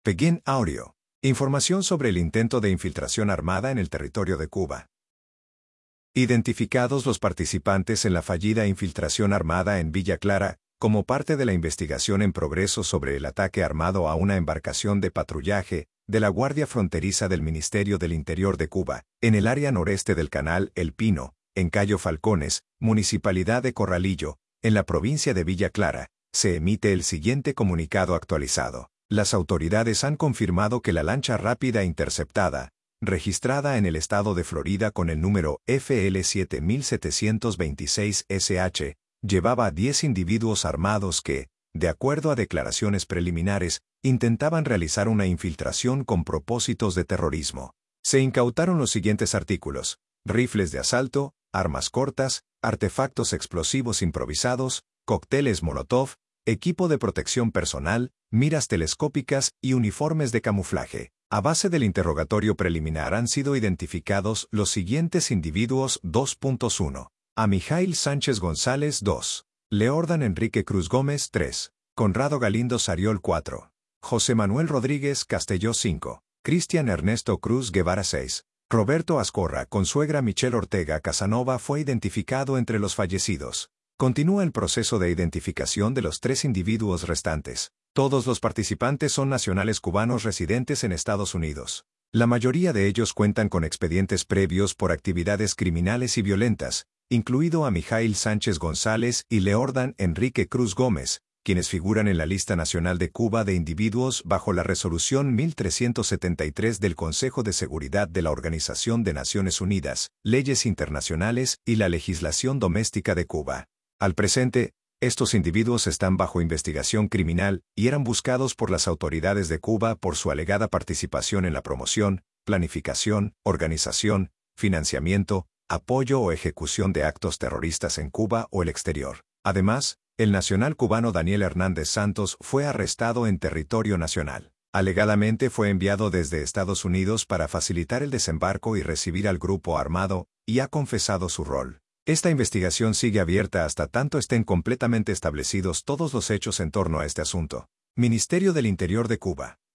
Begin Audio. Información sobre el intento de infiltración armada en el territorio de Cuba. Identificados los participantes en la fallida infiltración armada en Villa Clara, como parte de la investigación en progreso sobre el ataque armado a una embarcación de patrullaje de la Guardia Fronteriza del Ministerio del Interior de Cuba, en el área noreste del Canal El Pino, en Cayo Falcones, Municipalidad de Corralillo, en la provincia de Villa Clara, se emite el siguiente comunicado actualizado. Las autoridades han confirmado que la lancha rápida interceptada, registrada en el estado de Florida con el número FL 7726SH, llevaba a 10 individuos armados que, de acuerdo a declaraciones preliminares, intentaban realizar una infiltración con propósitos de terrorismo. Se incautaron los siguientes artículos: rifles de asalto, armas cortas, artefactos explosivos improvisados, cócteles Molotov, equipo de protección personal, miras telescópicas y uniformes de camuflaje. A base del interrogatorio preliminar han sido identificados los siguientes individuos: 2.1. A Mijail Sánchez González 2. Leordan Enrique Cruz Gómez 3. Conrado Galindo Sariol 4. José Manuel Rodríguez Castelló 5. Cristian Ernesto Cruz Guevara 6. Roberto Ascorra Consuegra Michelle Ortega Casanova fue identificado entre los fallecidos. Continúa el proceso de identificación de los 3 individuos restantes. Todos los participantes son nacionales cubanos residentes en Estados Unidos. La mayoría de ellos cuentan con expedientes previos por actividades criminales y violentas, incluido a Mijail Sánchez González y Leordan Enrique Cruz Gómez, quienes figuran en la lista nacional de Cuba de individuos bajo la Resolución 1373 del Consejo de Seguridad de la Organización de Naciones Unidas, leyes internacionales y la legislación doméstica de Cuba. Al presente, estos individuos están bajo investigación criminal y eran buscados por las autoridades de Cuba por su alegada participación en la promoción, planificación, organización, financiamiento, apoyo o ejecución de actos terroristas en Cuba o el exterior. Además, el nacional cubano Daniel Hernández Santos fue arrestado en territorio nacional. Alegadamente fue enviado desde Estados Unidos para facilitar el desembarco y recibir al grupo armado, y ha confesado su rol. Esta investigación sigue abierta hasta tanto estén completamente establecidos todos los hechos en torno a este asunto. Ministerio del Interior de Cuba.